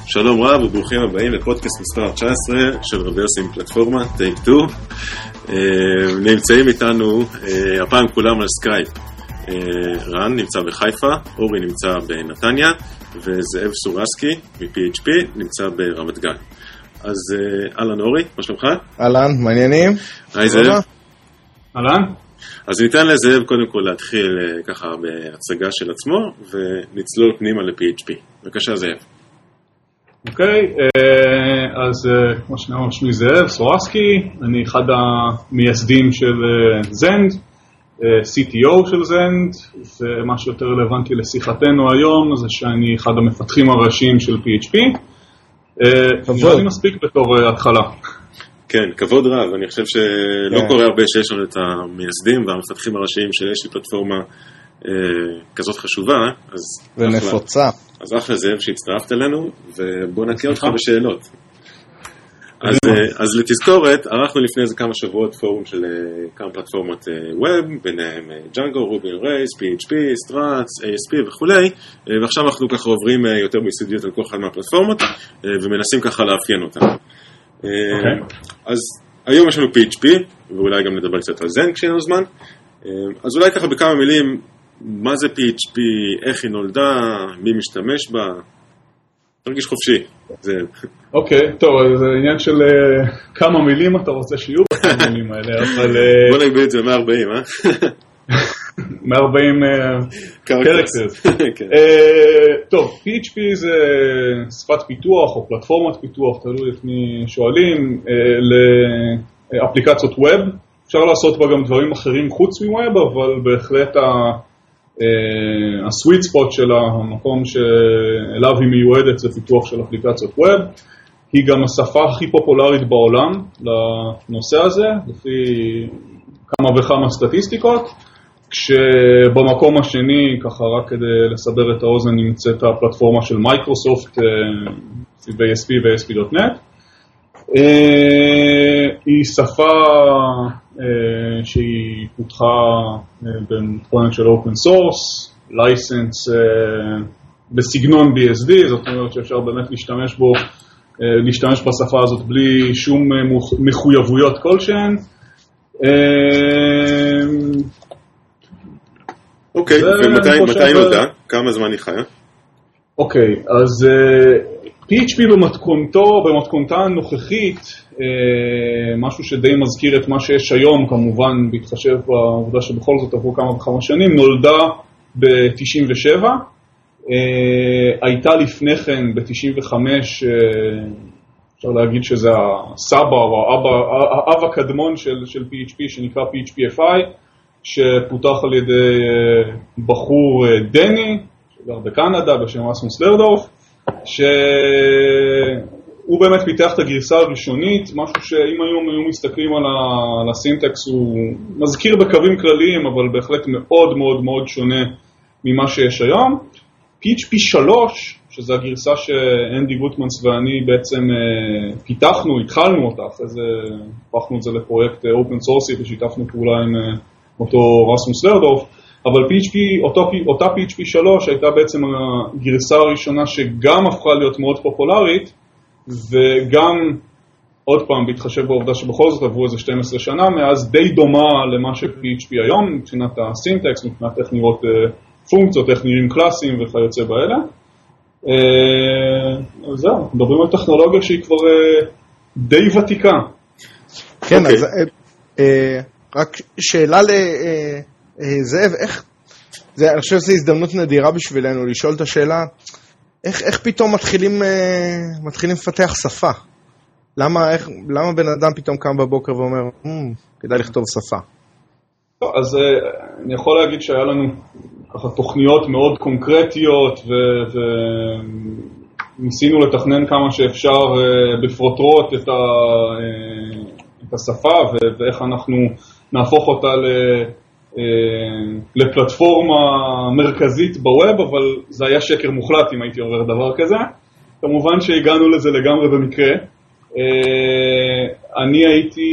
שלום רב וברוכים הבאים לפודקאסט מספר 19 של רוורסים פלטפורמה, טייק 2. נמצאים איתנו הפעם כולם על סקייפ. רן נמצא בחיפה, אורי נמצא בנתניה, וזאב סורסקי מ-PHP נמצא ברמת גן. אז אלן אורי, מה שלומך? אלן, מעניינים? היי זאב. אלן? אז ניתן לזאב קודם כל להתחיל ככה בהצגה של עצמו, ונצלול פנימה ל-PHP. בבקשה זאב. אוקיי, אז כמו שנאמר, שמי זאב סורסקי, אני אחד המייסדים של זנד, CTO של זנד, ומה שיותר רלוונטי לשיחתנו היום זה שאני אחד המפתחים הראשיים של PHP. אני מספיק בתור התחלה. כן, כבוד רב, אני חושב שלא קורה הרבה שיש לנו את המייסדים והמפתחים הראשיים שיש לי פלטפורמה כזאת חשובה, ונפוצה. אז אחלה זאב שהצטרפת אלינו, ובוא נקריא אותך בשאלות. אז לתזכורת, ערכנו לפני איזה כמה שבועות פורום של כמה פלטפורמות ווב, ביניהם Django, Ruby on Rails, PHP, Struts, ASP וכולי, ועכשיו אנחנו ככה עוברים יותר ביסודיות על כל אחד מהפלטפורמות, ומנסים ככה לאפיין אותם. אז היום יש לנו PHP, ואולי גם נדבר קצת על זן כשיהיה לנו זמן. אז אולי ככה בכמה מילים, מה זה PHP, איך היא נולדה, מי משתמש בה, תרגיש חופשי. אוקיי, טוב, זה עניין של כמה מילים אתה רוצה שיהיו בכמה מילים האלה, אבל... בוא נגביל את זה 140, 140 קרקטרס. טוב, PHP זה שפת פיתוח או פלטפורמת פיתוח, תלוי את מי שואלים, לאפליקציות ווב. אפשר לעשות בה גם דברים אחרים חוץ מווב, אבל בהחלט הסוויט ספוט שלה, המקום שאליו היא מיועדת זה פיתוח של אפליקציות ווב. היא גם השפה הכי פופולרית בעולם לנושא הזה, לפי כמה וכמה סטטיסטיקות. כשבמקום השני, ככה רק כדי לסבר את האוזן, נמצאת הפלטפורמה של מייקרוסופט, ASP ו-ASP.NET. היא שפה שהיא פותחה במתכונת של אופן סורס, לייסנס בסגנון BSD, זאת אומרת שאפשר באמת להשתמש בשפה הזאת בלי שום מחויבויות כלשהן. אוקיי, ומתי נולדה? כמה זמן היא חיה? אוקיי, אז PHP במתכונתה הנוכחית, משהו שדי מזכיר את מה שיש היום, כמובן בהתחשב בעובדה שבכל זאת עברו כמה וכמה שנים, נולדה ב-97, הייתה לפני כן ב-95, אפשר להגיד שזה הסבא או האב הקדמון של PHP שנקרא PHP-FI, שפותח על ידי בחור דני, שגר בקנדה בשם אסמוס לרדורף, שהוא באמת פיתח את הגרסה הראשונית, משהו שאם היום היו מסתכלים על הסינטקס הוא מזכיר בקווים כלליים, אבל בהחלט מאוד מאוד מאוד שונה ממה שיש היום. PHP 3, שזו הגרסה שאנדי גוטמנס ואני בעצם פיתחנו, התחלנו אותה, אחרי זה הפכנו את זה לפרויקט אופן סורסי ושיתפנו פעולה עם אותו רסמוס לרדורף, אבל אותה PHP 3 הייתה בעצם הגרסה הראשונה שגם הפכה להיות מאוד פופולרית, וגם, עוד פעם, בהתחשב בעובדה שבכל זאת עברו איזה 12 שנה, מאז די דומה למה ש-PHP היום, מבחינת הסינטקס, מבחינת איך נראות פונקציות, איך נראים קלאסים וכיוצא באלה. אז זהו, מדברים על טכנולוגיה שהיא כבר די ותיקה. כן, אז רק שאלה לזאב, אני חושב שזו הזדמנות נדירה בשבילנו לשאול את השאלה, איך פתאום מתחילים לפתח שפה? למה בן אדם פתאום קם בבוקר ואומר, כדאי לכתוב שפה? אז אני יכול להגיד שהיה לנו ככה תוכניות מאוד קונקרטיות, וניסינו לתכנן כמה שאפשר בפרוטרוט את השפה, ואיך אנחנו נהפוך אותה לפלטפורמה מרכזית בווב, אבל זה היה שקר מוחלט אם הייתי אומר דבר כזה. כמובן שהגענו לזה לגמרי במקרה. אני הייתי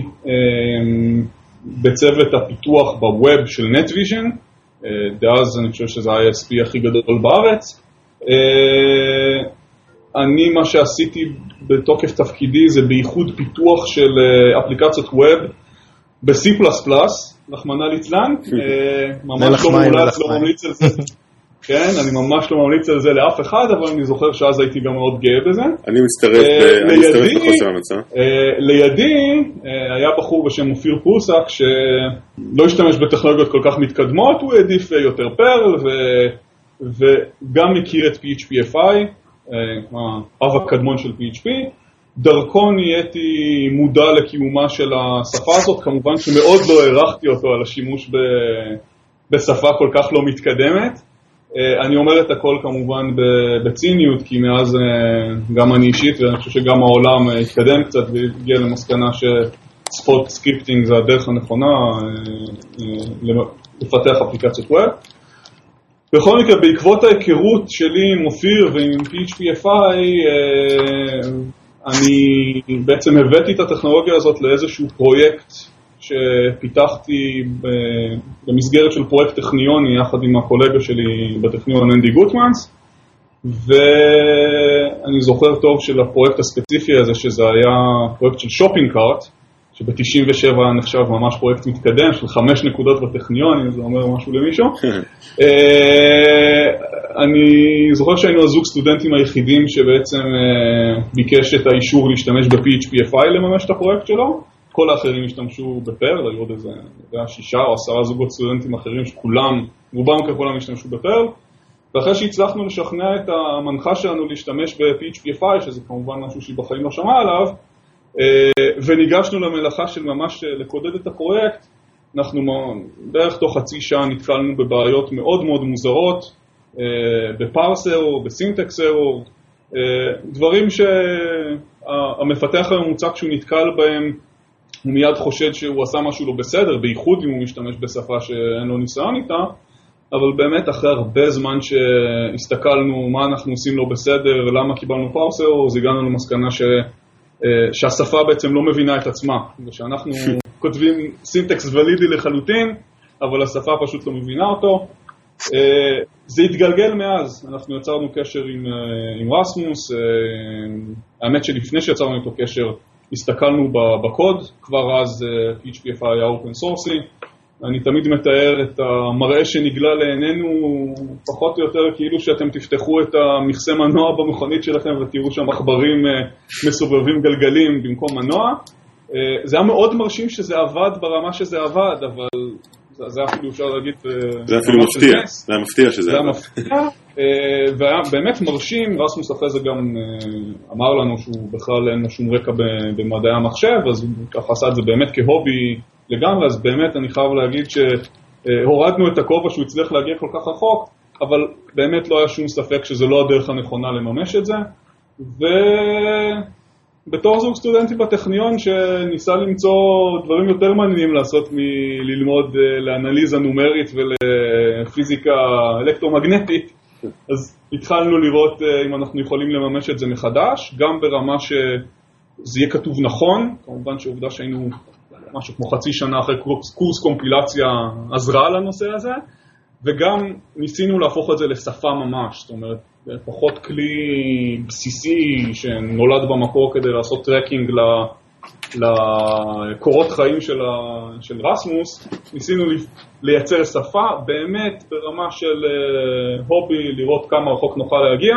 בצוות הפיתוח בווב של NetVision, דאז אני חושב שזה ה-ISP הכי גדול בארץ, אני מה שעשיתי בתוקף תפקידי זה בייחוד פיתוח של אפליקציות ווב ב-C++, רחמנא ליצלן, ממש לא ממליץ על זה. כן, אני ממש לא ממליץ על זה לאף אחד, אבל אני זוכר שאז הייתי גם מאוד גאה בזה. אני מצטרף בחוסר המצע. לידי היה בחור בשם אופיר פוסק, שלא השתמש בטכנולוגיות כל כך מתקדמות, הוא העדיף יותר פרל, וגם מכיר את PHP-FI, האב הקדמון של PHP. דרכו נהייתי מודע לקיומה של השפה הזאת, כמובן שמאוד לא הערכתי אותו על השימוש בשפה כל כך לא מתקדמת. אני אומר את הכל כמובן בציניות, כי מאז גם אני אישית, ואני חושב שגם העולם התקדם קצת והגיע למסקנה שספוט סקריפטינג זה הדרך הנכונה לפתח אפליקציות ווב. בכל מקרה, בעקבות ההיכרות שלי עם אופיר ועם PHP-FI, אני בעצם הבאתי את הטכנולוגיה הזאת לאיזשהו פרויקט שפיתחתי במסגרת של פרויקט טכניוני יחד עם הקולגה שלי בטכניון אנדי גוטמנס, ואני זוכר טוב של הפרויקט הספציפי הזה שזה היה פרויקט של שופינג קארט, שב-97 נחשב ממש פרויקט מתקדם של 5 נקודות בטכניון, אם זה אומר משהו למישהו. אני זוכר שהיינו הזוג סטודנטים היחידים שבעצם ביקש את האישור להשתמש ב-PHP-FI לממש את הפרויקט שלו. כל האחרים השתמשו בפרל, היו עוד איזה 6 או 10 זוגות סטודנטים אחרים שכולם, רובם ככולם השתמשו בפרל. ואחרי שהצלחנו לשכנע את המנחה שלנו להשתמש ב-PHP-FI, שזה כמובן משהו שהיא בחיים לא שמעה עליו, וניגשנו למלאכה של ממש לקודד את הפרויקט, אנחנו בערך תוך חצי שעה נתקלנו בבעיות מאוד מאוד מוזרות, בפארס ארור, בסינטקס ארור, דברים שהמפתח הממוצע כשהוא נתקל בהם, הוא מיד חושד שהוא עשה משהו לא בסדר, בייחוד אם הוא משתמש בשפה שאין לו ניסיון איתה, אבל באמת אחרי הרבה זמן שהסתכלנו מה אנחנו עושים לא בסדר, למה קיבלנו פארס ארור, אז הגענו למסקנה שהשפה בעצם לא מבינה את עצמה, ושאנחנו כותבים סינטקס ולידי לחלוטין, אבל השפה פשוט לא מבינה אותו. זה התגלגל מאז, אנחנו יצרנו קשר עם רסמוס, האמת שלפני שיצרנו איתו קשר, הסתכלנו בקוד, כבר אז PHP-FI היה אופן סורסי, אני תמיד מתאר את המראה שנגלה לעינינו פחות או יותר כאילו שאתם תפתחו את המכסה מנוע במכונית שלכם ותראו שם עכברים מסובבים גלגלים במקום מנוע. זה היה מאוד מרשים שזה עבד ברמה שזה עבד, אבל זה אפילו אפשר להגיד... זה אפילו מפתיע, זה היה מפתיע שזה עבד. זה היה מפתיע, והיה באמת מרשים, רסמוס אחרי זה גם אמר לנו שהוא בכלל אין לו שום רקע במדעי המחשב, אז הוא ככה עשה את זה באמת כהובי לגמרי, אז באמת אני חייב להגיד שהורדנו את הכובע שהוא הצליח להגיע כל כך רחוק, אבל באמת לא היה שום ספק שזה לא הדרך הנכונה לממש את זה, ובתור זוג סטודנטי בטכניון שניסה למצוא דברים יותר מעניינים לעשות מללמוד לאנליזה נומרית ולפיזיקה אלקטרומגנטית, אז התחלנו לראות אם אנחנו יכולים לממש את זה מחדש, גם ברמה שזה יהיה כתוב נכון, כמובן שעובדה שהיינו משהו כמו חצי שנה אחרי קורס קומפילציה עזרה לנושא הזה, וגם ניסינו להפוך את זה לשפה ממש, זאת אומרת, פחות כלי בסיסי שנולד במקור כדי לעשות טרקינג לקורות חיים של רסמוס, ניסינו לייצר שפה באמת ברמה של הובי, לראות כמה רחוק נוכל להגיע,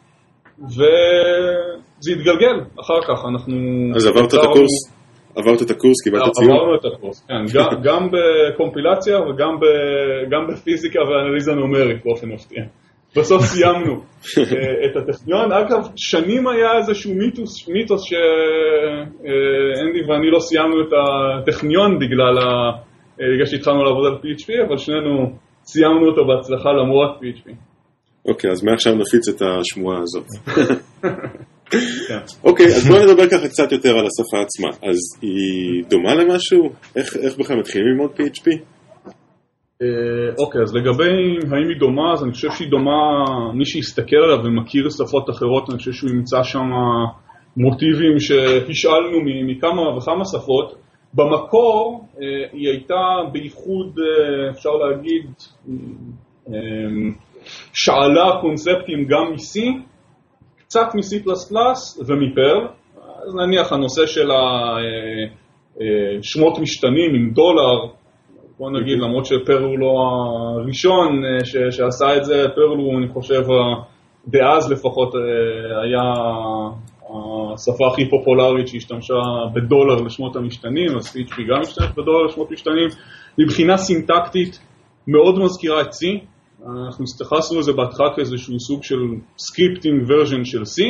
וזה התגלגל אחר כך. אז עברת את הקורס, קיבלת ציון? עברנו את הקורס, כן, גם בקומפילציה וגם בפיזיקה ואנליזה נומרית באופן מפתיע. בסוף סיימנו את הטכניון. אגב, שנים היה איזשהו מיתוס שאנדי ואני לא סיימנו את הטכניון בגלל שהתחלנו לעבוד על PHP, אבל שנינו סיימנו אותו בהצלחה למרות PHP. אוקיי, אז מעכשיו נפיץ את השמועה הזאת. אוקיי, אז בואו נדבר ככה קצת יותר על השפה עצמה. אז היא דומה למשהו? איך בכלל מתחילים ללמוד PHP? אוקיי, אז לגבי האם היא דומה, אז אני חושב שהיא דומה, מי שיסתכל עליו ומכיר שפות אחרות, אני חושב שהוא ימצא שם מוטיבים שהשאלנו מכמה וכמה שפות. במקור היא הייתה בייחוד, אפשר להגיד, שאלה קונספטים גם מ-C, קצת מ-C++ ומפרל, אז נניח הנושא של שמות משתנים עם דולר, בוא נגיד, למרות שפרל הוא לא הראשון שעשה את זה, פרל הוא, אני חושב, דאז לפחות היה השפה הכי פופולרית שהשתמשה בדולר לשמות המשתנים, אז PHP גם משתמש בדולר לשמות משתנים, מבחינה סינטקטית מאוד מזכירה את C, אנחנו הסתייחסנו לזה בהתחלה כאיזשהו סוג של סקריפטינג ורז'ן של C,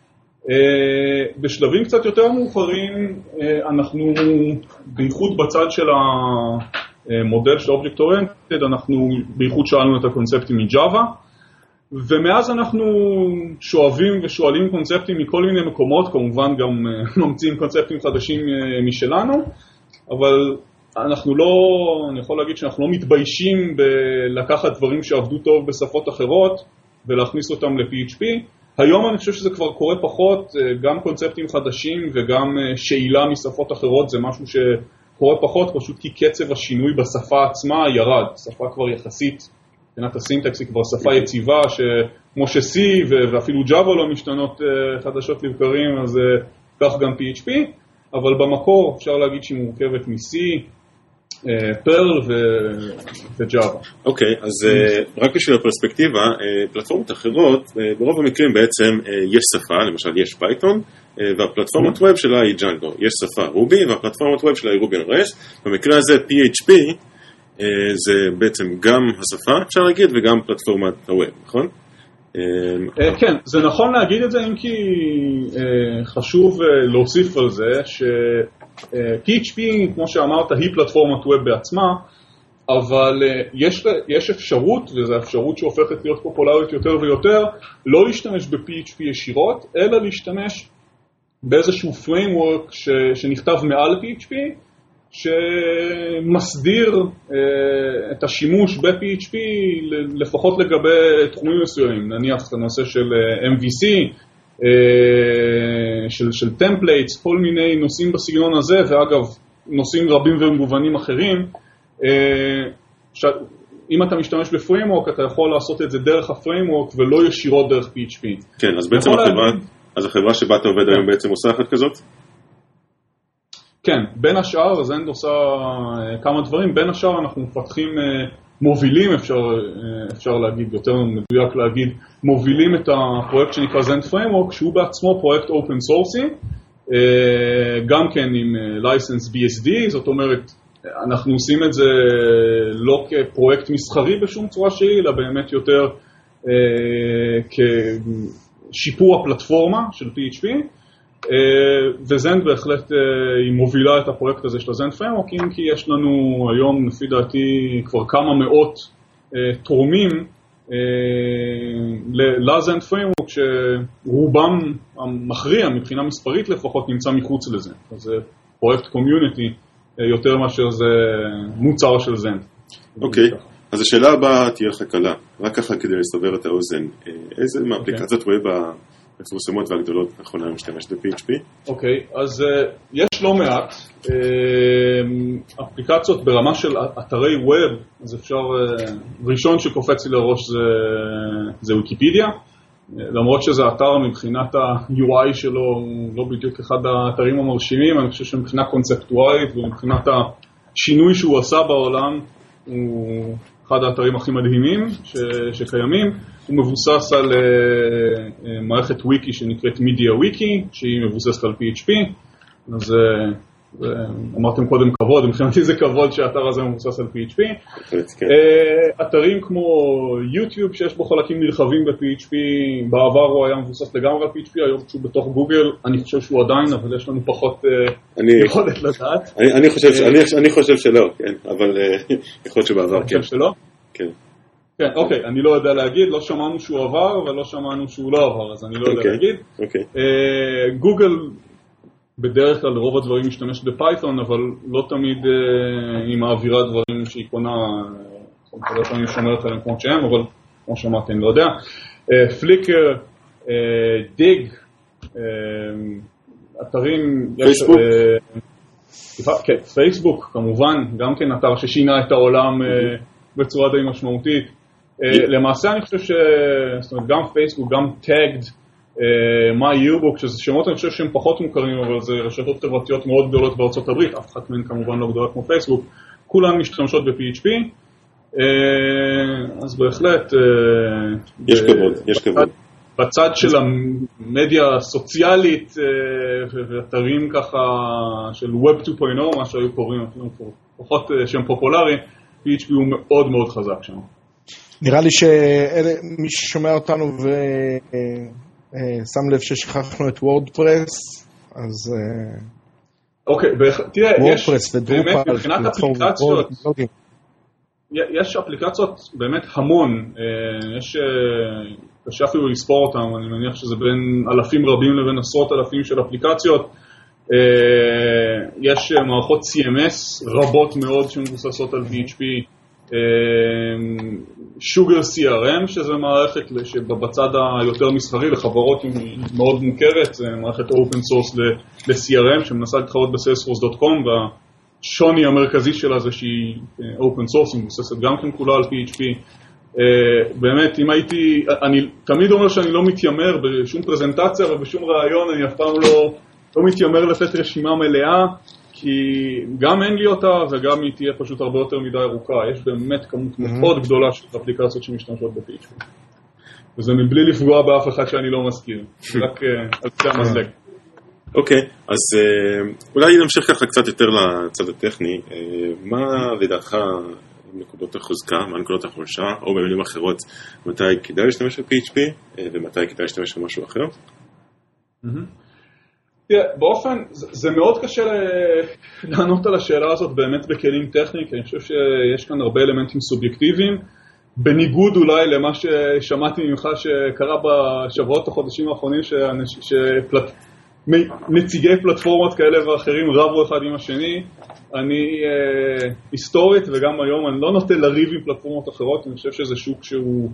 בשלבים קצת יותר מאוחרים אנחנו בייחוד בצד של המודל של Object Oriented, אנחנו בייחוד שאלנו את הקונספטים מג'אווה, ומאז אנחנו שואבים ושואלים קונספטים מכל מיני מקומות, כמובן גם ממציאים קונספטים חדשים משלנו, אבל אנחנו לא, אני יכול להגיד שאנחנו לא מתביישים בלקחת דברים שעבדו טוב בשפות אחרות ולהכניס אותם ל-PHP. היום אני חושב שזה כבר קורה פחות, גם קונספטים חדשים וגם שאילה משפות אחרות זה משהו שקורה פחות, פשוט כי קצב השינוי בשפה עצמה ירד, שפה כבר יחסית, מבחינת הסינטקס היא כבר שפה יציבה, כמו ש-C ואפילו Java לא משתנות חדשות לבקרים, אז כך גם PHP, אבל במקור אפשר להגיד שהיא מורכבת מ-C, פרל וג'אווה. אוקיי, אז רק בשביל הפרספקטיבה, פלטפורמות אחרות, ברוב המקרים בעצם יש שפה, למשל יש פייתון, והפלטפורמת ווב שלה היא ג'אנגו. יש שפה רובי, והפלטפורמת ווב שלה היא רובי און ריילס. במקרה הזה PHP זה בעצם גם השפה, אפשר להגיד, וגם פלטפורמת הווב, נכון? כן, זה נכון להגיד את זה, אם כי חשוב להוסיף על זה, ש-PHP, כמו שאמרת, היא פלטפורמת ווב בעצמה, אבל יש אפשרות, וזו אפשרות שהופכת להיות פופולרית יותר ויותר, לא להשתמש ב-PHP ישירות, אלא להשתמש באיזשהו framework שנכתב מעל PHP, שמסדיר את השימוש ב-PHP לפחות לגבי תחומים מסוימים, נניח את הנושא של MVC, של טמפלייטס, כל מיני נושאים בסגנון הזה, ואגב נושאים רבים ומגוונים אחרים. אם אתה משתמש בפריימוורק, אתה יכול לעשות את זה דרך הפריימוורק ולא ישירות דרך PHP. כן, אז בעצם החברה שבה אתה עובד היום בעצם עושה אחת כזאת? כן, בין השאר, זנד עושה כמה דברים, בין השאר אנחנו מפתחים מובילים, אפשר להגיד, יותר מדויק להגיד, מובילים את הפרויקט שנקרא זנד פריימוורק, שהוא בעצמו פרויקט אופן סורסי, גם כן עם license BSD, זאת אומרת, אנחנו עושים את זה לא כפרויקט מסחרי בשום צורה שהיא, אלא באמת יותר כשיפור הפלטפורמה של PHP, וזנד בהחלט היא מובילה את הפרויקט הזה של הזנד פריימוורק, אם כי יש לנו היום לפי דעתי כבר כמה מאות תורמים לזנד פריימוורק, שרובם המכריע מבחינה מספרית לפחות נמצא מחוץ לזה, אז זה פרויקט קומיוניטי יותר מאשר זה מוצר של זנד. אוקיי, אז השאלה הבאה תהיה לך קלה, רק ככה כדי לסבר את האוזן, איזה מהאפליקציות ווב המפורסמות והגדולות נכונה משתמש ב-PHP? אוקיי, אז יש לא מעט אפליקציות ברמה של אתרי ווב, אז אפשר, ראשון שקופץ לי לראש זה ויקיפדיה, למרות שזה אתר מבחינת ה-UI שלו לא בדיוק אחד האתרים המרשימים, אני חושב שמבחינה קונספטואלית ומבחינת השינוי שהוא עשה בעולם הוא אחד האתרים הכי מדהימים שקיימים. הוא מבוסס על מערכת וויקי שנקראת מידיה וויקי, שהיא מבוססת על PHP, אז אמרתם קודם כבוד, מבחינתי זה כבוד שהאתר הזה מבוסס על PHP. אתרים כמו יוטיוב שיש בו חלקים נרחבים ב-PHP, בעבר הוא היה מבוסס לגמרי על PHP, היום שהוא בתוך גוגל, אני חושב שהוא עדיין, אבל יש לנו פחות יכולת לדעת. אני חושב שלא, כן, אבל יכול להיות שבעבר כן. אני חושב שלא? כן. כן, אוקיי, אני לא יודע להגיד, לא שמענו שהוא עבר ולא שמענו שהוא לא עבר, אז אני לא יודע להגיד. גוגל בדרך כלל רוב הדברים משתמש בפייתון, אבל לא תמיד היא מעבירה דברים שהיא קונה, לא תמיד שומרת עליהם כמו שהם, אבל כמו שאמרתי, אני לא יודע. פליקר, דיג, אתרים... פייסבוק? כן, פייסבוק, כמובן, גם כן אתר ששינה את העולם בצורה די משמעותית. למעשה אני חושב גם פייסבוק, גם טאגד, מה yearbook, שזה שמות אני חושב שהם פחות מוכרים, אבל זה רשתות חברתיות מאוד גדולות בארצות הברית, אף אחת מהן כמובן לא גדולה כמו פייסבוק, כולן משתמשות ב-PHP, אז בהחלט... יש כבוד, יש כבוד. בצד של המדיה הסוציאלית ואתרים ככה של Web 2.0, מה שהיו קוראים, פחות שם פופולרי, PHP הוא מאוד מאוד חזק שם. נראה לי שמי ששומע אותנו ושם לב ששכחנו את וורדפרס, אז... אוקיי, תראה, יש באמת מבחינת אפליקציות, יש אפליקציות באמת המון, יש... קשה אפילו לספור אותם, אני מניח שזה בין אלפים רבים לבין עשרות אלפים של אפליקציות. יש מערכות CMS רבות מאוד שמבוססות על PHP, Sugar CRM, שזה מערכת שבצד היותר מסחרי לחברות מאוד מוכרת, זה מערכת open source ל-CRM שמנסה להתחרות ב-salesforce.com, והשוני המרכזי שלה זה שהיא open source, היא מבוססת גם כן כולה על PHP. באמת, אם הייתי, אני תמיד אומר שאני לא מתיימר בשום פרזנטציה ובשום רעיון, אני אף פעם לא מתיימר לתת רשימה מלאה, כי גם אין לי אותה וגם היא תהיה פשוט הרבה יותר מדי ארוכה. יש באמת כמות מאוד גדולה של אפליקציות שמשתמשות ב-PHP. וזה מבלי לפגוע באף אחד שאני לא מזכיר, רק על קצה המזלג. אוקיי, אז אולי נמשיך ככה קצת יותר לצד הטכני. מה לדעתך נקודות החוזקה, מה נקודות החולשה, או במילים אחרות, מתי כדאי להשתמש ב-PHP, ומתי כדאי להשתמש במשהו אחר? באופן, זה מאוד קשה לענות על השאלה הזאת באמת בכלים טכניים, כי אני חושב שיש כאן הרבה אלמנטים סובייקטיביים, בניגוד אולי למה ששמעתי ממך שקרה בשבועות החודשים האחרונים, נציגי פלטפורמות כאלה ואחרים רבו אחד עם השני. אני היסטורית וגם היום אני לא נוטה לריב עם פלטפורמות אחרות, אני חושב שזה שוק שהוא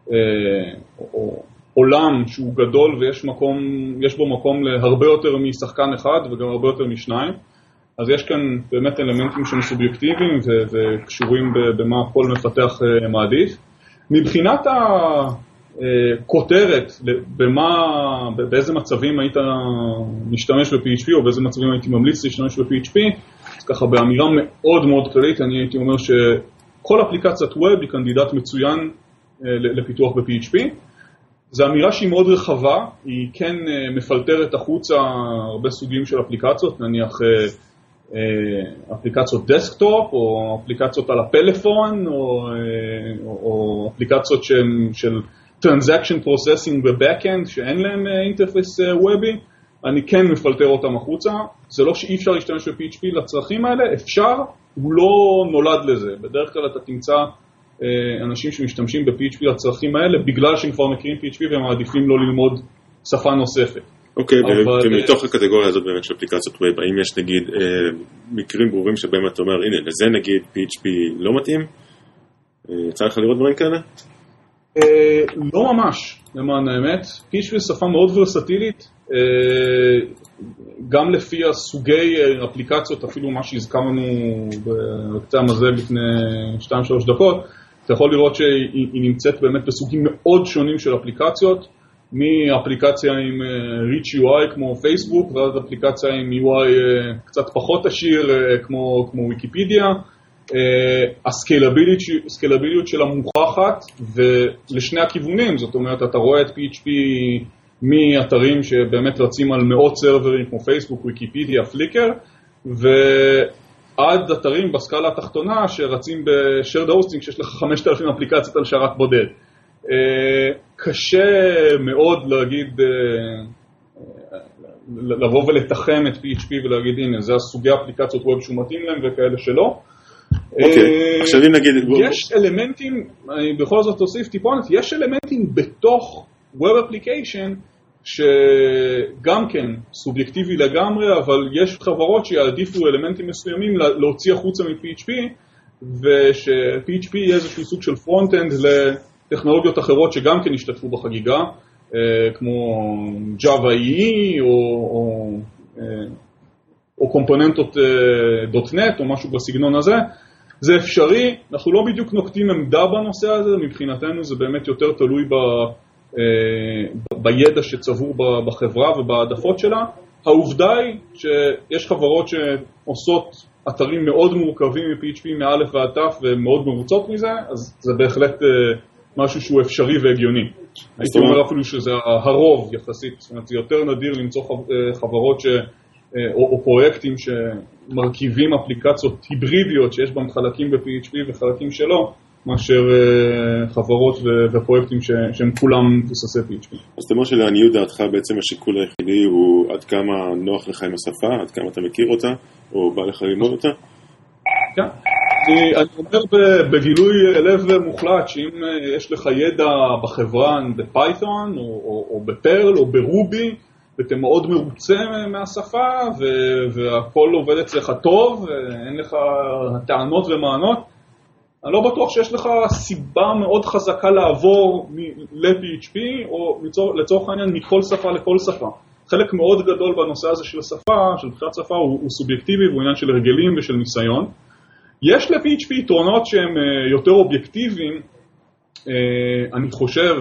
עולם שהוא גדול ויש בו מקום להרבה יותר משחקן אחד וגם הרבה יותר משניים, אז יש כאן באמת אלמנטים שהם סובייקטיביים וקשורים במה כל מפתח מעדיף. מבחינת הכותרת, באיזה מצבים היית משתמש ב-PHP או באיזה מצבים הייתי ממליץ להשתמש ב-PHP, אז ככה באמירה מאוד מאוד כללית אני הייתי אומר שכל אפליקציית ווב היא קנדידט מצוין לפיתוח ב-PHP. זו אמירה שהיא מאוד רחבה, היא כן מפלטרת החוצה הרבה סוגים של אפליקציות, נניח אפליקציות דסקטופ או אפליקציות על הפלאפון או אפליקציות של Transaction Processing ב-Backend שאין להם אינטרפייס וובי, אני כן מפלטר אותם החוצה. זה לא שאי אפשר להשתמש ב-PHP לצרכים האלה, אפשר, הוא לא נולד לזה. בדרך כלל אתה תמצא אנשים שמשתמשים ב-PHP לצרכים האלה בגלל שהם כבר מכירים PHP והם מעדיפים לא ללמוד שפה נוספת. אוקיי, ומתוך הקטגוריה הזאת באמת של אפליקציות ווב, האם יש נגיד מקרים ברורים שבהם אתה אומר, הנה, לזה נגיד PHP לא מתאים? יצא לך לראות דברים כאלה? לא ממש, למען האמת. PHP זה שפה מאוד ורסטילית, גם לפי הסוגי אפליקציות, אפילו מה שהזכרנו בקצה המזל לפני 2-3 דקות, אתה יכול לראות שהיא נמצאת באמת בסוגים מאוד שונים של אפליקציות, מאפליקציה עם Rich UI כמו פייסבוק, ועד אפליקציה עם UI קצת פחות עשיר כמו ויקיפדיה. הסקלביליות שלה מוכחת ולשני הכיוונים, זאת אומרת אתה רואה את PHP מאתרים שבאמת רצים על מאות סרברים כמו פייסבוק, ויקיפדיה, פליקר, ועד אתרים בסקאלה התחתונה שרצים בשרד הוסטינג שיש לך 5,000 אפליקציות על שרת בודד. קשה מאוד להגיד, לבוא ולתחם את PHP ולהגיד הנה זה הסוגי אפליקציות ווב שהוא מתאים להם וכאלה שלא. אוקיי, עכשיו אם נגיד... יש אלמנטים, אני בכל זאת תוסיף טיפונת, יש אלמנטים בתוך Web Application שגם כן סובייקטיבי לגמרי, אבל יש חברות שיעדיפו אלמנטים מסוימים להוציא החוצה מ-PHP, וש-PHP יהיה איזשהו סוג של פרונט-אנד לטכנולוגיות אחרות שגם כן השתתפו בחגיגה, כמו Java EE או קומפוננטות .NET או משהו בסגנון הזה. זה אפשרי, אנחנו לא בדיוק נוקטים עמדה בנושא הזה, מבחינתנו זה באמת יותר תלוי בידע שצבור בחברה ובעדפות שלה. העובדה היא שיש חברות שעושות אתרים מאוד מורכבים מ-PHP מאלף ועד תף ומאוד מרוצות מזה, אז זה בהחלט משהו שהוא אפשרי והגיוני. הייתי אומר אפילו שזה הרוב יחסית, זאת אומרת זה יותר נדיר למצוא חברות או פרויקטים שמרכיבים אפליקציות היברידיות שיש בהם חלקים ב-PHP וחלקים שלא, מאשר חברות ופרויקטים שהם כולם מבוססי PHP. אז אתה אומר שלעניות דעתך בעצם השיקול היחידי הוא עד כמה נוח לך עם השפה, עד כמה אתה מכיר אותה, או בא לך ללמוד אותה? כן. אני אומר בגילוי לב מוחלט שאם יש לך ידע בחברה בפייתון או בפרל או ברובי ואתה מאוד מרוצה מהשפה והכל עובד אצלך טוב ואין לך טענות ומענות, אני לא בטוח שיש לך סיבה מאוד חזקה לעבור ל-PHP או לצורך העניין מכל שפה לכל שפה. חלק מאוד גדול בנושא הזה של השפה, של בחירת שפה, הוא סובייקטיבי, הוא עניין של הרגלים ושל ניסיון. יש ל-PHP יתרונות שהם יותר אובייקטיביים. אני חושב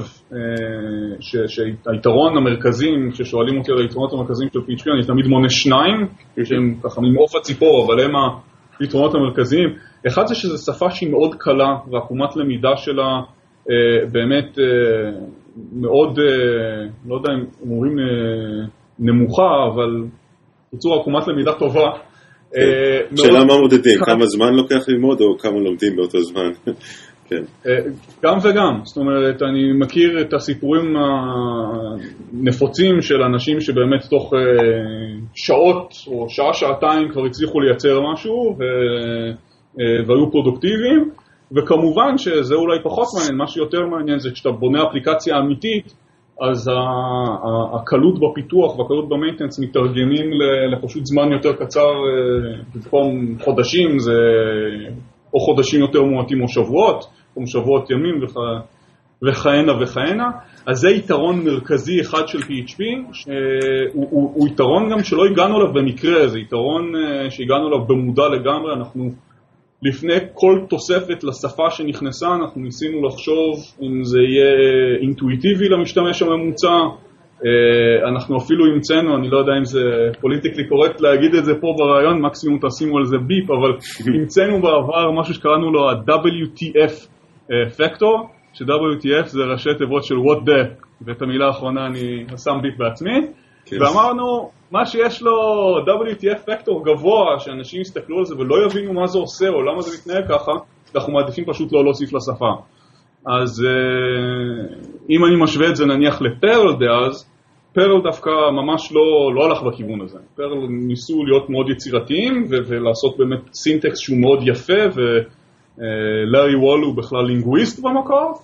שהיתרון המרכזיים, כששואלים אותי על היתרונות המרכזיים של PHP, אני תמיד מונה שניים, שהם ככה ממעוף הציפור, אבל הם היתרונות המרכזיים. אחד זה שזו שפה שהיא מאוד קלה, ועקומת למידה שלה באמת מאוד, לא יודע אם אומרים נמוכה, אבל בצורה עקומת למידה טובה. שאלה מה מודדים, כמה זמן לוקח ללמוד או כמה לומדים באותו זמן? גם וגם, זאת אומרת, אני מכיר את הסיפורים הנפוצים של אנשים שבאמת תוך שעות או שעה-שעתיים כבר הצליחו לייצר משהו והיו פרודוקטיביים, וכמובן שזה אולי פחות מעניין, מה שיותר מעניין זה כשאתה בונה אפליקציה אמיתית, אז הקלות בפיתוח והקלות במיינטנס מתרגמים לפשוט זמן יותר קצר, במקום חודשים, זה או חודשים יותר מועטים או שבועות, או שבועות ימים וכהנה וכהנה. אז זה יתרון מרכזי אחד של PHP, הוא יתרון גם שלא הגענו אליו במקרה, זה יתרון שהגענו אליו במודע לגמרי. אנחנו לפני כל תוספת לשפה שנכנסה, אנחנו ניסינו לחשוב אם זה יהיה אינטואיטיבי למשתמש הממוצע. אנחנו אפילו המצאנו, אני לא יודע אם זה פוליטיקלי קורקט להגיד את זה פה ברעיון, מקסימום תשימו על זה ביפ, אבל המצאנו בעבר משהו שקראנו לו ה-WTF Factor, ש-WTF זה ראשי תיבות של what the, ואת המילה האחרונה אני שם ביפ בעצמי, ואמרנו, מה שיש לו WTF Factor גבוה, שאנשים יסתכלו על זה ולא יבינו מה זה עושה או למה זה מתנהג ככה, אנחנו מעדיפים פשוט לא להוסיף לשפה. אז אם אני משווה את זה נניח לפרל דאז, פרל דווקא ממש לא הלך בכיוון הזה. פרל ניסו להיות מאוד יצירתיים ולעשות באמת סינטקס שהוא מאוד יפה, ולארי וול הוא בכלל לינגוויסט במקור.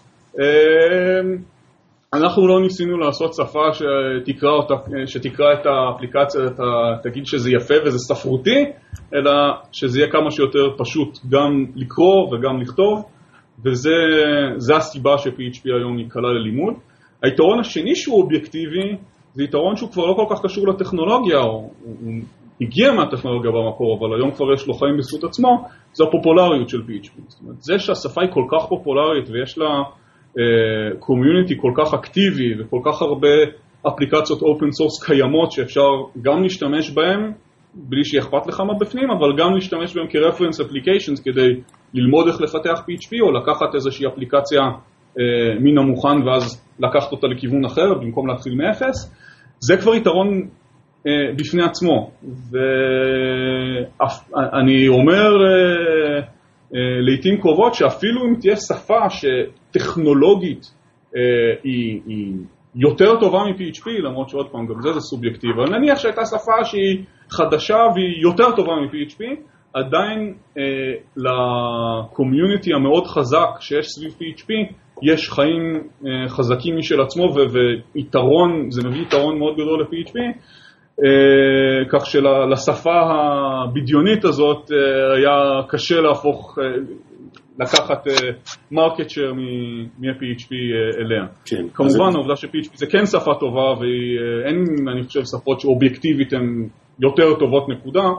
אנחנו לא ניסינו לעשות שפה שתקרא את האפליקציה, תגיד שזה יפה וזה ספרותי, אלא שזה יהיה כמה שיותר פשוט גם לקרוא וגם לכתוב, וזה הסיבה ש-PHP היום נקלה ללימוד. היתרון השני שהוא אובייקטיבי, זה יתרון שהוא כבר לא כל כך קשור לטכנולוגיה, הוא הגיע מהטכנולוגיה במקור, אבל היום כבר יש לו חיים בזכות עצמו, זה הפופולריות של PHP. זאת אומרת, זה שהשפה היא כל כך פופולרית ויש לה קומיוניטי כל כך אקטיבי וכל כך הרבה אפליקציות אופן סורס קיימות שאפשר גם להשתמש בהן בלי שיכפת לך מה בפנים, אבל גם להשתמש בהם כרפרנס אפליקיישנס כדי ללמוד איך לפתח PHP או לקחת איזושהי אפליקציה מן המוכן ואז לקחת אותה לכיוון אחר במקום להתחיל מאפס, זה כבר יתרון בפני עצמו. ואני אומר לעתים קרובות שאפילו אם תהיה שפה שטכנולוגית היא יותר טובה מ-PHP, למרות שעוד פעם גם זה סובייקטיבי, אבל נניח שהייתה שפה שהיא חדשה והיא יותר טובה מ-PHP, עדיין לקומיוניטי המאוד חזק שיש סביב PHP יש חיים חזקים משל עצמו ויתרון, זה מביא יתרון מאוד גדול ל-PHP, כך שלשפה הבדיונית הזאת היה קשה לקחת מרקט שייר מה-PHP אליה. כן, כמובן העובדה ש-PHP זה כן שפה טובה ואין, אני חושב, שפות שאובייקטיבית הן יותר טובות נקודה,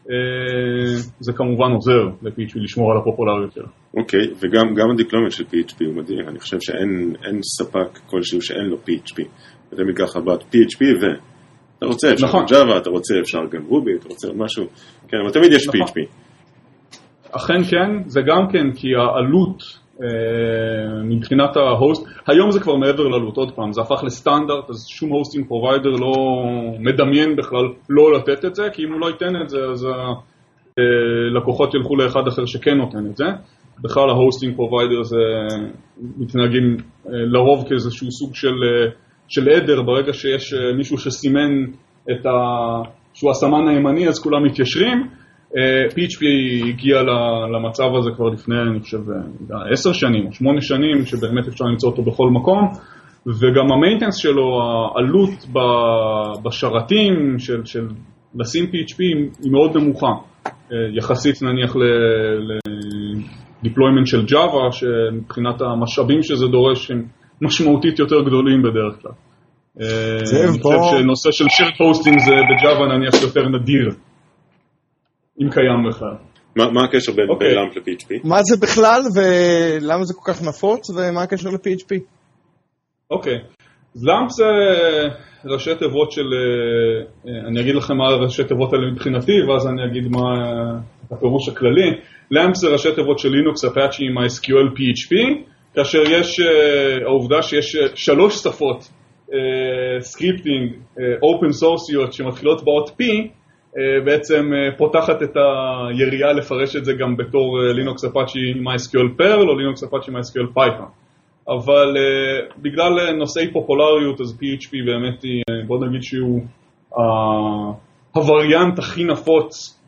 זה כמובן עוזר ל-PHP לשמור על הפופולריות שלה. אוקיי, וגם הדיקלומנט של PHP הוא מדהים, אני חושב שאין ספק כלשהו שאין לו PHP. אתה מכך הבאת PHP אתה רוצה אפשר גם Java, אתה רוצה אפשר גם Ruby, אתה רוצה משהו, כן, אבל תמיד יש PHP. אכן כן, זה גם כן כי העלות מבחינת ההוסט, היום זה כבר מעבר לעלות, עוד פעם, זה הפך לסטנדרט, אז שום הוסטינג פרוביידר לא מדמיין בכלל לא לתת את זה, כי אם הוא לא ייתן את זה, אז לקוחות ילכו לאחד אחר שכן נותן את זה. בכלל ההוסטינג פרוביידר זה מתנהגים לרוב כאיזשהו סוג של עדר, ברגע שיש מישהו שסימן שהוא הסמן הימני, אז כולם מתיישרים. PHP הגיע למצב הזה כבר לפני, אני חושב, 10 שנים או 8 שנים, שבאמת אפשר למצוא אותו בכל מקום, וגם המיינטנס שלו, העלות בשרתים של לשים PHP היא מאוד נמוכה, יחסית נניח לדיפלוימנט של Java, שמבחינת המשאבים שזה דורש הם משמעותית יותר גדולים בדרך כלל. אני חושב שנושא של shared hosting זה בג'אווה נניח יותר נדיר. אם קיים בכלל. מה הקשר בין LAMP ל-PHP? מה זה בכלל ולמה זה כל כך נפוץ ומה הקשר ל-PHP? אוקיי. אז LAMP זה ראשי תיבות של, אני אגיד לכם מה ראשי תיבות האלה מבחינתי, ואז אני אגיד מה הפירוש הכללי. LAMP זה ראשי תיבות של Linux, Apache, MySQL, PHP, כאשר יש העובדה שיש 3 שפות סקריפטינג, אופן סורסיות שמתחילות באות P, בעצם פותחת את היריעה לפרש את זה גם בתור Linux Apache MySQL Perl או Linux Apache MySQL Python. אבל בגלל נושאי פופולריות אז PHP באמת היא, בוא נגיד שהוא הווריאנט הכי נפוץ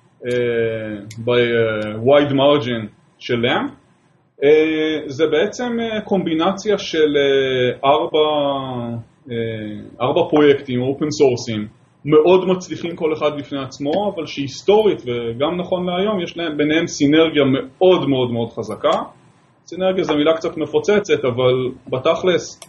ב-wide margin של LAMP. זה בעצם קומבינציה של 4 פרויקטים, open source'ים, מאוד מצליחים כל אחד בפני עצמו, אבל שהיסטורית וגם נכון להיום יש להם ביניהם סינרגיה מאוד מאוד מאוד חזקה. סינרגיה זו מילה קצת מפוצצת, אבל בתכלס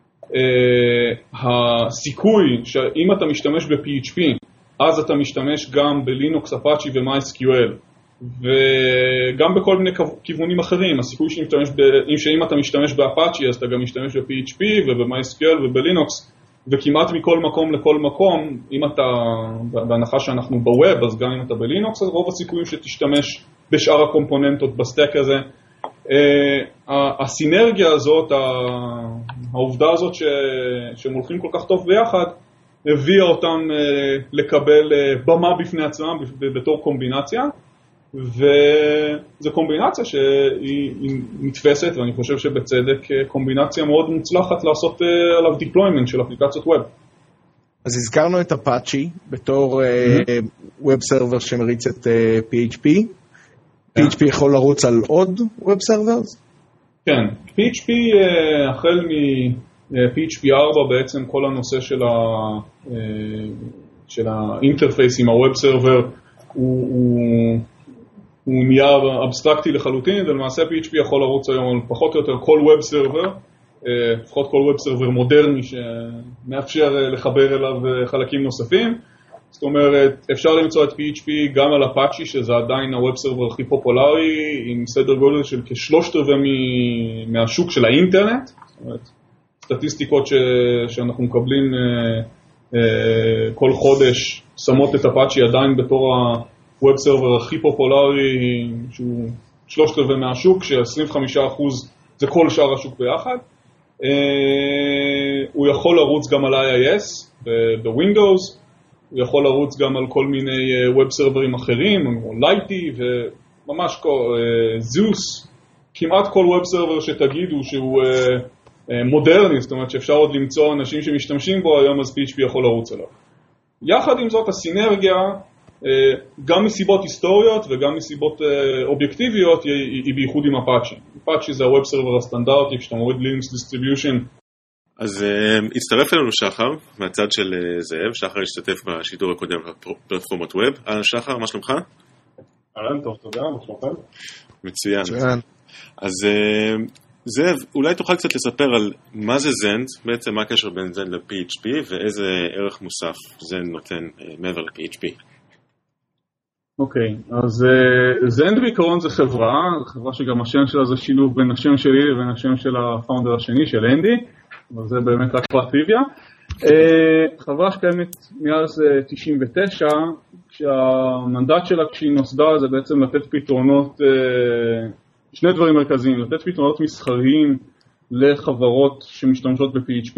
הסיכוי שאם אתה משתמש ב-PHP, אז אתה משתמש גם ב-Linux, Apache ו-MySQL, וגם בכל מיני כיוונים אחרים. הסיכוי שאם אתה משתמש ב-Apache, אז אתה גם משתמש ב-PHP וב-MySQL וב-Linux, וכמעט מכל מקום לכל מקום, אם אתה, בהנחה שאנחנו בווב, אז גם אם אתה בלינוקס, אז רוב הסיכויים שתשתמש בשאר הקומפוננטות בסטק הזה. הסינרגיה הזאת, העובדה הזאת שהם הולכים כל כך טוב ביחד, הביאה אותם לקבל במה בפני עצמם בתור קומבינציה, וזו קומבינציה שהיא מתפסת, ואני חושב שבצדק קומבינציה מאוד מוצלחת לעשות עליו deployment של אפליקציות ווב. אז הזכרנו את אפאצ'י בתור ווב סרבר שמריץ את PHP. PHP יכול לרוץ על עוד ווב סרברס? כן, PHP החל מ-PHP 4 בעצם כל הנושא של האינטרפייס עם הווב סרבר הוא נהיה אבסטרקטי לחלוטין, ולמעשה PHP יכול לרוץ היום על פחות או יותר כל ווב סרבר, לפחות כל ווב סרבר מודרני שמאפשר לחבר אליו חלקים נוספים. זאת אומרת, אפשר למצוא את PHP גם על אפאצ'י, שזה עדיין הווב סרבר הכי פופולרי, עם סדר גודל של כ3/4 מהשוק של האינטרנט. זאת אומרת, סטטיסטיקות שאנחנו מקבלים כל חודש שמות את אפאצ'י עדיין בתור ווב סרבר הכי פופולרי, שהוא 3/4 מהשוק, ש25% זה כל שאר השוק ביחד. הוא יכול לרוץ גם על IIS בווינדוס, הוא יכול לרוץ גם על כל מיני ווב סרברים אחרים, או לייטי, וממש זוס, כמעט כל ווב סרבר שתגידו שהוא מודרני, זאת אומרת שאפשר עוד למצוא אנשים שמשתמשים בו היום, אז PHP יכול לרוץ עליו. יחד עם זאת, הסינרגיה, גם מסיבות היסטוריות וגם מסיבות אובייקטיביות, היא בייחוד עם אפאצ'י. אפאצ'י זה הווב סרבר הסטנדרטי, כשאתה מוריד לינקס דיסטריביושן. אז הצטרף אלינו שחר, מהצד של זאב. שחר השתתף בשידור הקודם בפלטפורמות ווב. אהלן שחר, מה שלומך? אהלן, טוב, תודה, מה שלומכם? מצוין. אז זאב, אולי תוכל קצת לספר על מה זה זנד, בעצם מה הקשר בין זנד ל-PHP, ואיזה ערך מוסף זנד נותן מעבר ל-PHP. אוקיי, אז זנד בעיקרון זה חברה שגם השם שלה זה שילוב בין השם שלי לבין השם של הפאונדר השני, של אנדי, אבל זה באמת רק פרטיביה. חברה שקיימת מאז 99, כשהמנדט שלה כשהיא נוסדה זה בעצם לתת פתרונות, שני דברים מרכזיים, לתת פתרונות מסחריים לחברות שמשתמשות ב-PHP,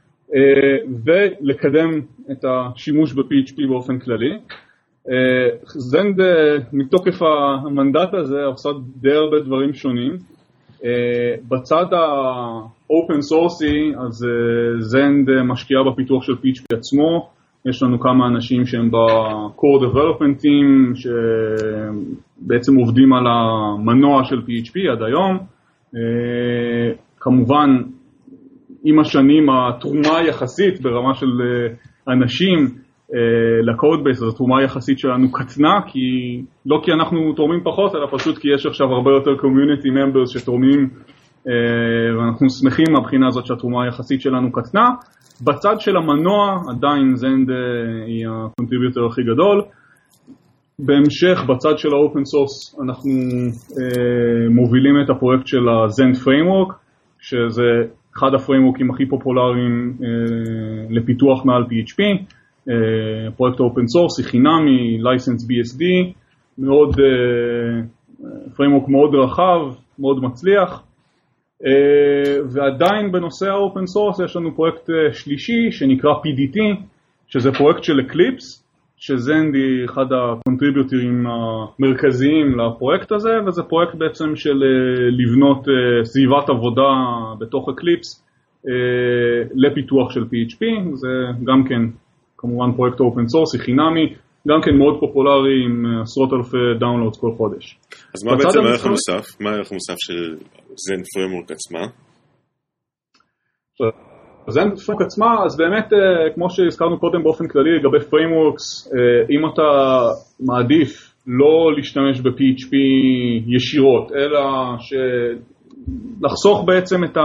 ולקדם את השימוש ב-PHP באופן כללי. זנד מתוקף המנדט הזה עושה די הרבה דברים שונים. בצד ה-open source אז זנד משקיעה בפיתוח של PHP עצמו. יש לנו כמה אנשים שהם ב-core development team שבעצם עובדים על המנוע של PHP עד היום. כמובן עם השנים התרומה היחסית ברמה של אנשים לקוד בייס, אז התרומה היחסית שלנו קטנה, לא כי אנחנו תורמים פחות, אלא פשוט כי יש עכשיו הרבה יותר community members שתורמים, ואנחנו שמחים מהבחינה הזאת שהתרומה היחסית שלנו קטנה. בצד של המנוע עדיין זנד היא הקונטריביוטר הכי גדול. בהמשך בצד של האופן סורס אנחנו מובילים את הפרויקט של הזנד פריימוורק, שזה אחד הפריימורקים הכי פופולריים לפיתוח מעל PHP. פרויקט האופן סורס, היא חינמי, license BSD, מאוד, פריימורק מאוד רחב, מאוד מצליח. ועדיין בנושא האופן סורס יש לנו פרויקט שלישי שנקרא PDT, שזה פרויקט של Eclipse, שזנד היא אחד הקונטריביוטרים המרכזיים לפרויקט הזה, וזה פרויקט בעצם של לבנות סביבת עבודה בתוך Eclipse לפיתוח של PHP. זה גם כן כמובן פרויקט אופן סורס, היא חינמי, גם כן מאוד פופולרי עם עשרות אלפי דאונלודס כל חודש. אז מה בעצם הערך המוסף? מה הערך המוסף של זנד פריימוורק עצמה? זנד פריימוורק עצמה, אז באמת, כמו שהזכרנו קודם באופן כללי לגבי פריימוורקס, אם אתה מעדיף לא להשתמש ב-PHP ישירות, אלא לחסוך בעצם את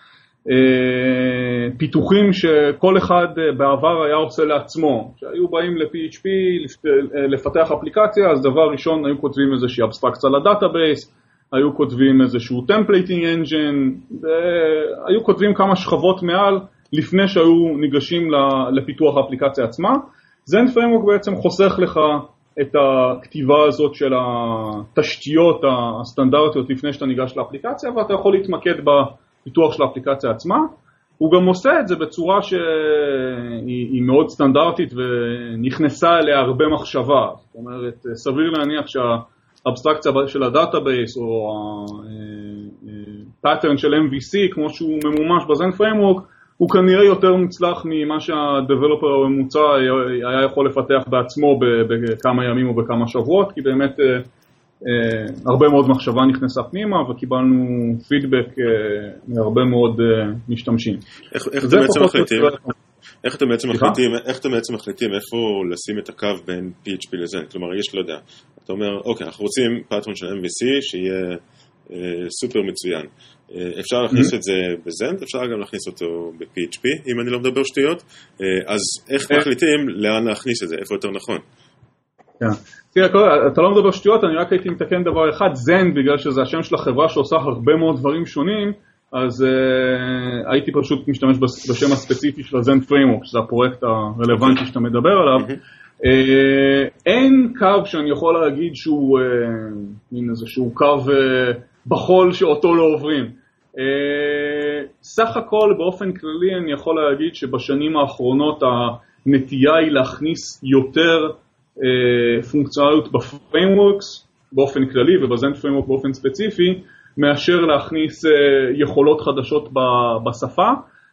פיתוחים שכל אחד בעבר היה עושה לעצמו, שהיו באים ל-PHP לפתח אפליקציה, אז דבר ראשון היו כותבים איזושהי אבסטרקציה לדאטאבייס, היו כותבים איזשהו טמפלייטינג אנג'ן, היו כותבים כמה שכבות מעל לפני שהיו ניגשים לפיתוח האפליקציה עצמה. זנד פריימוורק בעצם חוסך לך את הכתיבה הזאת של התשתיות הסטנדרטיות לפני שאתה ניגש לאפליקציה, ואתה יכול להתמקד פיתוח של האפליקציה עצמה. הוא גם עושה את זה בצורה שהיא מאוד סטנדרטית ונכנסה אליה הרבה מחשבה. זאת אומרת, סביר להניח שהאבסטרקציה של הדאטאבייס או הפאטרן של MVC, כמו שהוא ממומש בזנד פריימוורק, הוא כנראה יותר מוצלח ממה שהדבלופר הממוצע היה יכול לפתח בעצמו בכמה ימים או בכמה שבועות, כי באמת הרבה מאוד מחשבה נכנסה פנימה וקיבלנו פידבק מהרבה מאוד משתמשים. איך אתם בעצם מחליטים איפה לשים את הקו בין PHP לזנד? כלומר, יש, לא יודע, אתה אומר, אוקיי, אנחנו רוצים פאטרון של MVC שיהיה סופר מצוין. אפשר להכניס את זה בזנד, אפשר גם להכניס אותו ב-PHP, אם אני לא מדבר שטויות. אז איך מחליטים לאן להכניס את זה? איפה יותר נכון? אתה לא מדבר שטויות, אני רק הייתי מתקן דבר אחד, זנד, בגלל שזה השם של החברה שעושה הרבה מאוד דברים שונים, אז הייתי פשוט משתמש בשם הספציפי של הזנד פריימוורק, שזה הפרויקט הרלוונטי שאתה מדבר עליו. אין קו שאני יכול להגיד שהוא איזשהו קו בחול שאותו לא עוברים. סך הכל באופן כללי אני יכול להגיד שבשנים האחרונות הנטייה היא להכניס יותר פונקציונליות בפריימוורקס באופן כללי ובזנד פריימוורק באופן ספציפי, מאשר להכניס יכולות חדשות בשפה.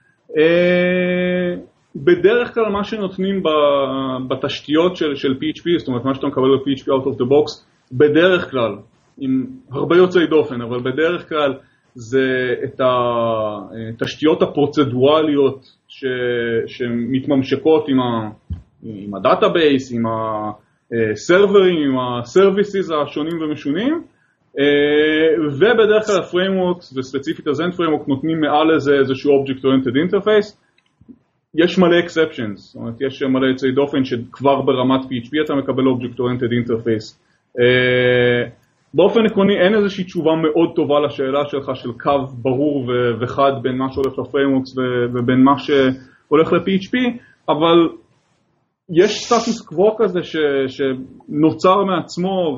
בדרך כלל מה שנותנים בתשתיות של PHP, זאת אומרת מה שאתה מקבל ב-PHP out of the box, בדרך כלל, עם הרבה יוצאי דופן, אבל בדרך כלל זה את התשתיות הפרוצדואליות שמתממשקות עם הדאטאבייס, עם הסרברים, עם הסרוויסיז השונים ומשונים, ובדרך כלל הפריימוורקס, וספציפית הזנד פריימוורק, נותנים מעל איזשהו Object Oriented Interface. יש מלא exceptions, זאת אומרת, יש מלא יוצאי דופן שכבר ברמת PHP אתה מקבל Object Oriented Interface. באופן עקרוני אין איזושהי תשובה מאוד טובה לשאלה שלך של קו ברור וחד בין מה שהולך לפריימוורקס ובין מה שהולך ל-PHP, אבל יש סטטוס קוו כזה שנוצר מעצמו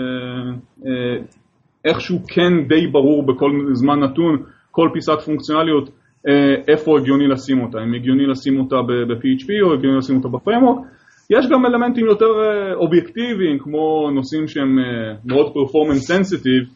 ואיכשהו כן די ברור בכל זמן נתון, כל פיסת פונקציונליות, איפה הגיוני לשים אותה, אם הגיוני לשים אותה ב-PHP או הגיוני לשים אותה בפריימוורק. יש גם אלמנטים יותר אובייקטיביים, כמו נושאים שהם מאוד performance sensitive,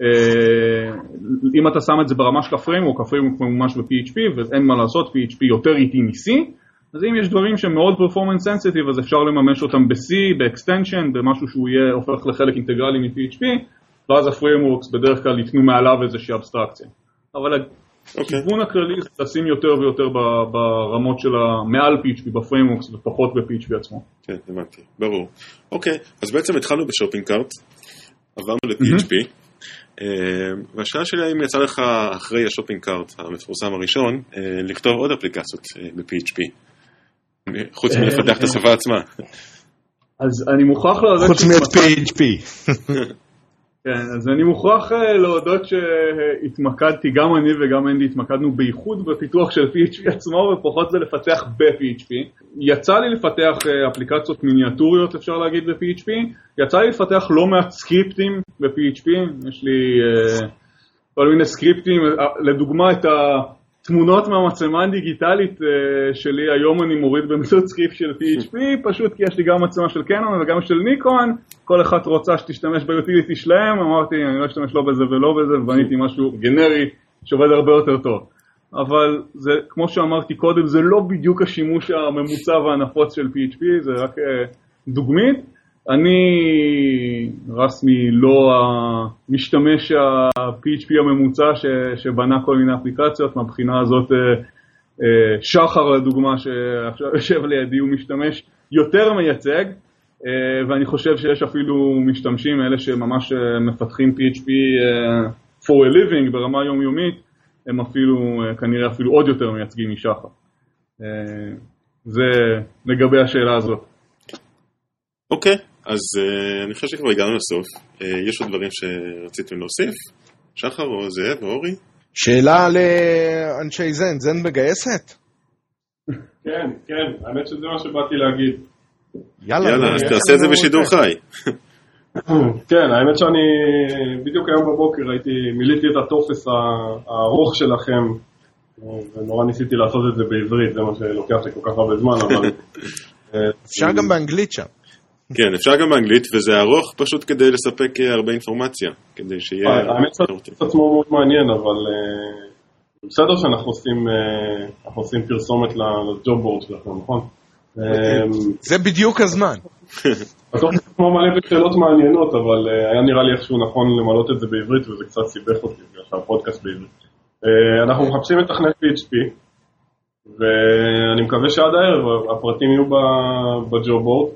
אם אתה שם את זה ברמה של הפריימוורק, הפריימוורק ממש ב-PHP ואין מה לעשות, PHP יותר איטי מ-C, אז אם יש דברים שהם מאוד performance sensitive, אז אפשר לממש אותם ב-C, ב-extension, במשהו שהוא יהיה הופך לחלק אינטגרלי מ-PHP, ואז הפריימוורקס בדרך כלל יתנו מעליו איזושהי אבסטרקציה. אבל הכיוון הכללי זה לשים יותר ויותר ברמות של מעל PHP בפריימוורקס ופחות ב-PHP עצמו. כן, הבנתי, ברור. אוקיי, אז בעצם התחלנו בשופינג קארט, עברנו ל-PHP, והשאלה שלי האם יצא לך אחרי השופינג קארט המפורסם הראשון, לכתוב עוד אפליקציות ב-PHP, חוץ מלפתח את השפה עצמה. אז אני מוכרח להודות... חוץ מ-PHP. כן, אז אני מוכרח להודות שהתמקדתי, גם אני וגם אנדי התמקדנו בייחוד בפיתוח של PHP עצמו ופחות זה לפתח ב-PHP. יצא לי לפתח אפליקציות מיניאטוריות, אפשר להגיד, ב-PHP. יצא לי לפתח לא מעט סקריפטים ב-PHP. יש לי כל מיני סקריפטים, לדוגמה את התמונות מהמצלמה הדיגיטלית שלי, היום אני מוריד באמצעות סקריפט של PHP, פשוט כי יש לי גם מצלמה של קנון וגם של ניקון, כל אחד רוצה שתשתמש ביוטיליטי שלהם, אמרתי אני לא אשתמש לא בזה ולא בזה, ובניתי משהו גנרי שעובד הרבה יותר טוב. אבל זה, כמו שאמרתי קודם, זה לא בדיוק השימוש הממוצע והנפוץ של PHP, זה רק דוגמית. אני רסמי לא המשתמש ה-PHP הממוצע שבנה כל מיני אפליקציות, מהבחינה הזאת שחר לדוגמה שעכשיו יושב לידי הוא משתמש יותר מייצג, ואני חושב שיש אפילו משתמשים, אלה שממש מפתחים PHP for a living ברמה יומיומית, הם אפילו, כנראה אפילו עוד יותר מייצגים משחר. זה לגבי השאלה הזאת. אוקיי, אז אני חושב שכבר הגענו לסוף. יש עוד דברים שרציתם להוסיף? שחר או זאב או אורי? שאלה לאנשי זן, זן מגייסת? כן, כן, האמת שזה מה שבאתי להגיד. יאללה, אז תעשה את זה בשידור חי. כן, האמת שאני בדיוק היום בבוקר מילאתי את הטופס הארוך שלכם, ונורא ניסיתי לעשות את זה בעברית, זה מה שלוקח לי כל כך הרבה זמן, אבל... אפשר גם באנגלית שם. כן, אפשר גם באנגלית, וזה ארוך פשוט כדי לספק הרבה אינפורמציה, כדי שיהיה... האמת שזה עצמו מאוד מעניין, אבל בסדר שאנחנו עושים פרסומת לג'וב בורד שלכם, נכון? זה בדיוק הזמן. הטופס עצמו מלא בשאלות מעניינות, אבל היה נראה לי איכשהו נכון למלות את זה בעברית, וזה קצת סיבך אותי, בגלל שהפודקאסט בעברית. אנחנו מחפשים לתכנת PHP, ואני מקווה שעד הערב הפרטים יהיו בג'וב בורד.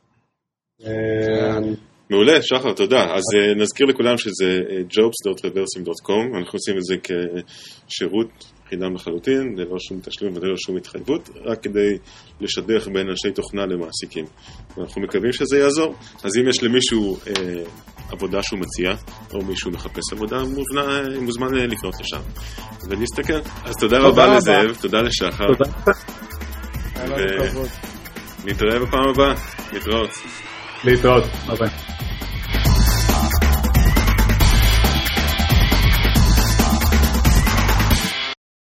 מעולה, שחר, תודה. אז נזכיר לכולם שזה jobs.reversim.com, אנחנו עושים את זה כשירות חינם לחלוטין, ללא שום תשלום וללא שום התחייבות, רק כדי לשדך בין אנשי תוכנה למעסיקים. ואנחנו מקווים שזה יעזור. אז אם יש למישהו עבודה שהוא מציע, או מישהו מחפש עבודה, מוזמן לפנות לשם ולהסתכל. אז תודה רבה לזאב, תודה לשחר. תודה. נתראה בפעם הבאה. להתראות. להתראות. ביי.